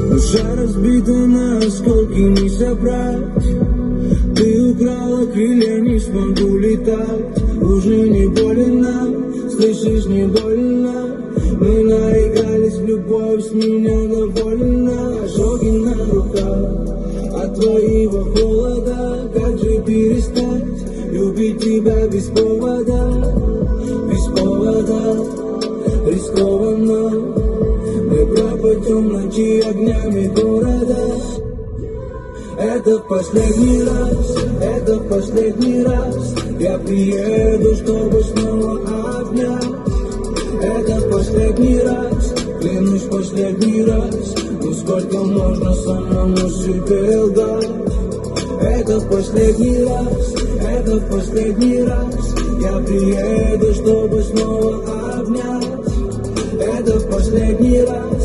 Душа разбита на осколки, не собрать. Ты украла крылья, не смогу летать. Уже не больно, слышишь, не больно. Мы наигрались в любовь, с меня довольна. Ожоги на руках от твоего холода. Как же перестать любить тебя без повода? Без повода, рискованно. Мы пропадем ночи огнями города. Это в последний раз, это в последний раз. Я приеду, чтобы снова обнять. Это в последний раз, клянусь, последний раз. Ну сколько можно самому себе лгать? Это в последний раз, это в последний раз. Я приеду, чтобы снова обнять. Это в последний раз.